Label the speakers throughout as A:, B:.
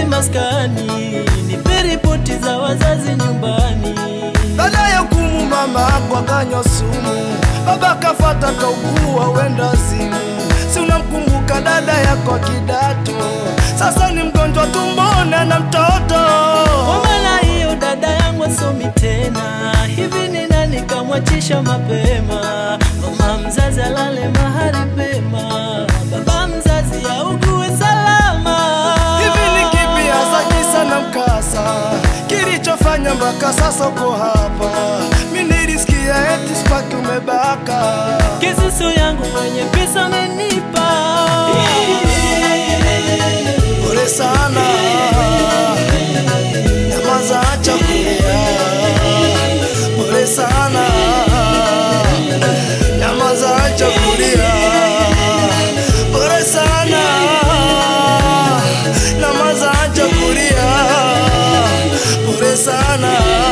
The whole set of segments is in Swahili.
A: maskani, nipe ripoti za wazazi nyumbani.
B: Dada ya kumu mama kwa kanyo sumu, baba kafata kaugua wenda zimu. Si unamkumbuka dada yako kidato, sasa ni mgonjwa tumbona na mtoto.
A: Kwa maana hiyo dada yangu asomi tena, hivi ni nani kamwachisha mapema? Mama mzazi alale mahali pema, baba mzazi augue salama.
B: Hivi ni kipi hasa kisa na mkasa kilichofanya mpaka sasa uko hapa? Mimi nilisikia eti spaki umebaka,
A: Kisusu yangu mwenye pesa amenipa.
B: pole sana, nyamaza acha kulia. Pole sana, nyamaza acha kulia. Pole sana, nyamaza acha kulia. Pole sana,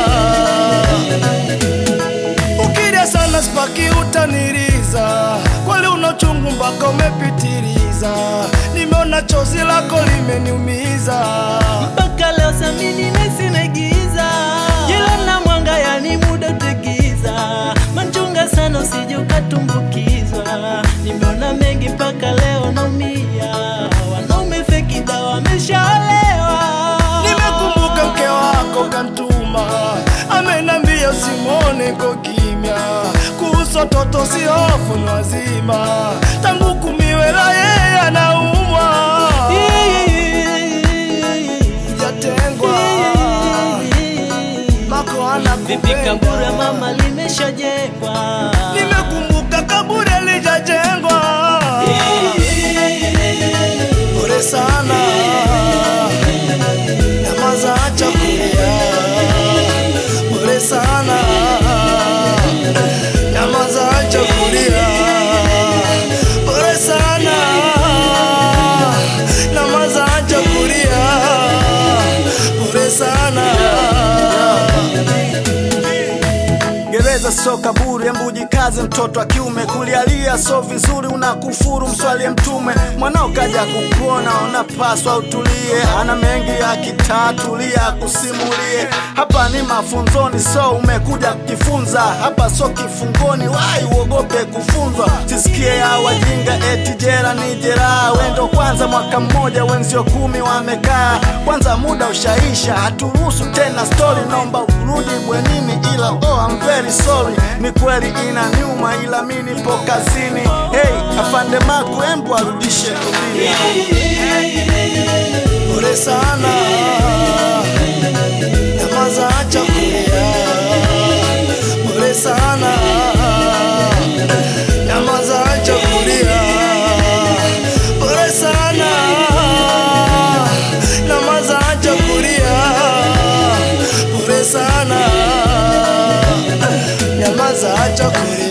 B: ukilia sana spaki utaniriza, kweli unachungu mpaka umepitiliza. Nimeona chozi lako limeniumiza,
A: Mpaka leo samini nesi naigiza, jela na mwanga yani muda utegiza. Manchunga sana usije ukatumbukizwa, nimeona mengi mpaka leo naumia. Wanaume feki dawa wameshaolewa.
B: nimekumbuka mke wako kantuma, amenambia usimwone ko kimya. Kuhusu toto si hofu ni wazima, tangu kumiwela yeye anaumwa. Jatengwa mako
A: Vipi kaburi
B: anakupenda,
A: mama limeshajengwa?
B: nimekumbuka kaburi lijajengwa. Pole sana, nyamaza acha kulia. Pole sana, nyamaza acha kulia. Pole sana, nyamaza acha kulia. Pole sana.
C: Gereza so kaburi, embu jikaze mtoto wa kiume. Kulialia so vizuri, unakufuru mswalie mtume. Mwanao kaja kukuona, unapaswa utulie. Ana mengi ya kitatulia kusimulie. Hapa ni mafunzoni, so umekuja kujifunza. Hapa so kifungoni, wai uogope kufunzwa. Sisikie ya wajinga eti jera ni jeraha. Wendo kwanza mwaka mmoja, wenzio 10 wamekaa. Kwanza muda ushaisha, haturuhusu tena story. Naomba urudi bwenini, ila I'm very sorry. Ni kweli inaniuma, ila mimi nipo kazini. Hey, afande Maku, embu arudishe dunia.
B: Pole sana, nyamaza acha kulia. Pole sana, nyamaza acha kulia. Pole sana, nyamaza acha kulia. Pole sana, nyamaza acha kulia.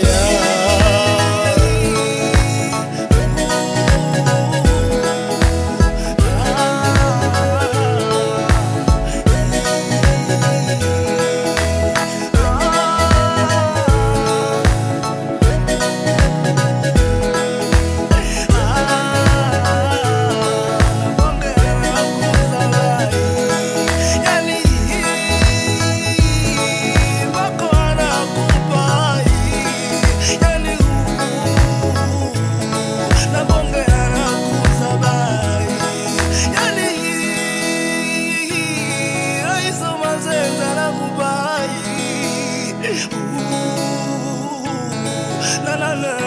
B: La la la.